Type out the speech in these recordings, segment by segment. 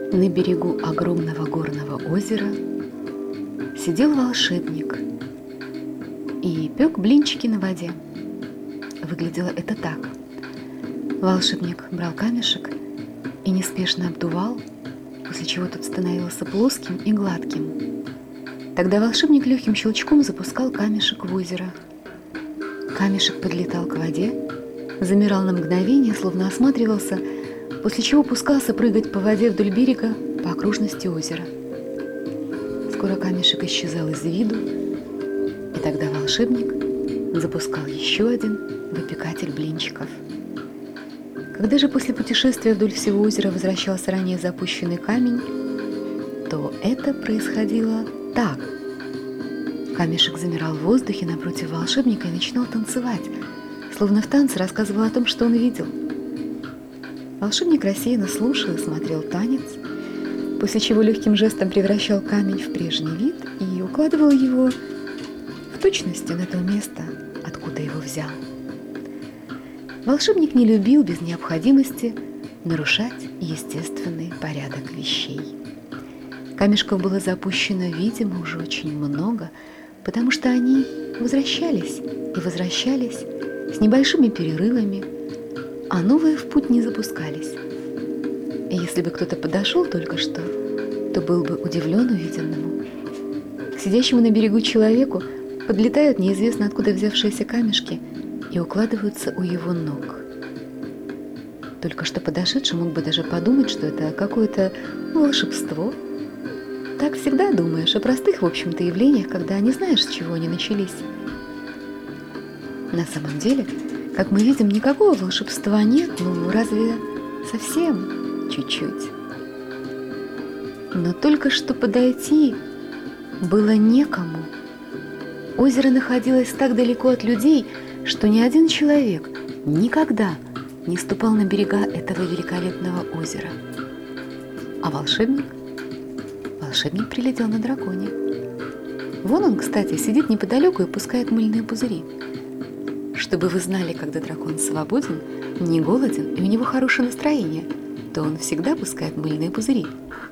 На берегу огромного горного озера сидел волшебник и пек блинчики на воде. Выглядело это так. Волшебник брал камешек и неспешно обдувал, после чего тот становился плоским и гладким. Тогда волшебник легким щелчком запускал камешек в озеро. Камешек подлетал к воде, замирал на мгновение, словно осматривался, после чего пускался прыгать по воде вдоль берега по окружности озера. Скоро камешек исчезал из виду, и тогда волшебник запускал еще один выпекатель блинчиков. Когда же после путешествия вдоль всего озера возвращался ранее запущенный камень, то это происходило так. Камешек замирал в воздухе напротив волшебника и начинал танцевать, словно в танце рассказывал о том, что он видел. Волшебник рассеянно слушал и смотрел танец, после чего легким жестом превращал камень в прежний вид и укладывал его в точности на то место, откуда его взял. Волшебник не любил без необходимости нарушать естественный порядок вещей. Камешков было запущено, видимо, уже очень много, потому что они возвращались и возвращались с небольшими перерывами, а новые в путь не запускались. И если бы кто-то подошел только что, то был бы удивлен увиденному. К сидящему на берегу человеку подлетают неизвестно откуда взявшиеся камешки и укладываются у его ног. Только что подошедший мог бы даже подумать, что это какое-то волшебство. Так всегда думаешь о простых, в общем-то, явлениях, когда не знаешь, с чего они начались. На самом деле, как мы видим, никакого волшебства нет, ну разве совсем чуть-чуть. Но только что подойти было некому. Озеро находилось так далеко от людей, что ни один человек никогда не ступал на берега этого великолепного озера. А волшебник прилетел на драконе. Вон он, кстати, сидит неподалеку и пускает мыльные пузыри. Чтобы вы знали, когда дракон свободен, не голоден и у него хорошее настроение, то он всегда пускает мыльные пузыри.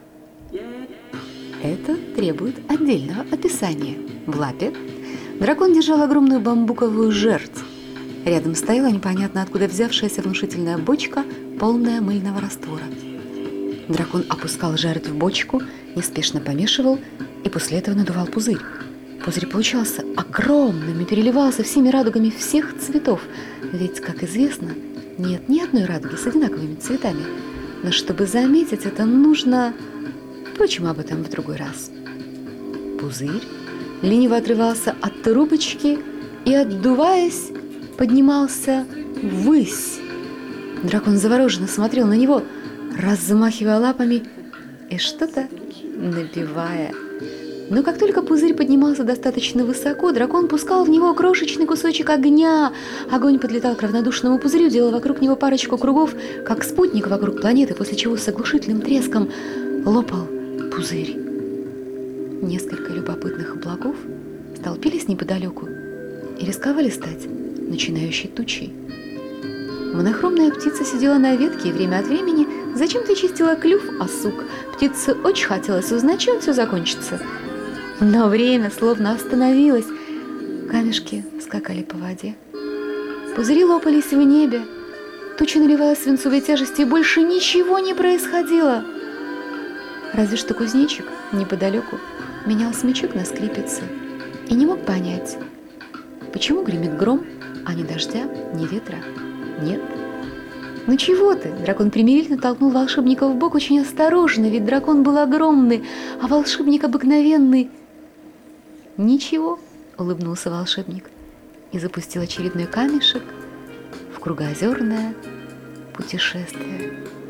Это требует отдельного описания. В лапе дракон держал огромную бамбуковую жерть. Рядом стояла непонятно откуда взявшаяся внушительная бочка, полная мыльного раствора. Дракон опускал жертву в бочку, неспешно помешивал и после этого надувал пузырь. Пузырь получался огромным и переливался всеми радугами всех цветов, ведь, как известно, нет ни одной радуги с одинаковыми цветами. Но чтобы заметить это, нужно... Впрочем, об этом в другой раз. Пузырь лениво отрывался от трубочки и, отдуваясь, поднимался ввысь. Дракон завороженно смотрел на него, размахивая лапами и что-то напевая. Но как только пузырь поднимался достаточно высоко, дракон пускал в него крошечный кусочек огня. Огонь подлетал к равнодушному пузырю, делал вокруг него парочку кругов, как спутник вокруг планеты, после чего с оглушительным треском лопал пузырь. Несколько любопытных облаков столпились неподалеку и рисковали стать начинающей тучей. Монохромная птица сидела на ветке и время от времени зачем-то чистила клюв о сук. Птице очень хотелось узнать, чем все закончится. Но время словно остановилось. Камешки скакали по воде. Пузыри лопались в небе. Туча наливалась свинцовой тяжестью, и больше ничего не происходило. Разве что кузнечик неподалеку менял смычок на скрипице и не мог понять, почему гремит гром, а ни дождя, ни ветра нет. «Ну чего ты?» Дракон примирительно толкнул волшебника в бок очень осторожно, ведь дракон был огромный, а волшебник обыкновенный. «Ничего», — улыбнулся волшебник и запустил очередной камешек в кругоозерное путешествие.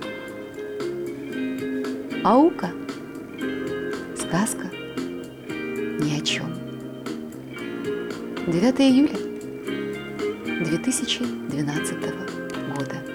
Аука. Сказка ни о чем. 9 июля 2012 года.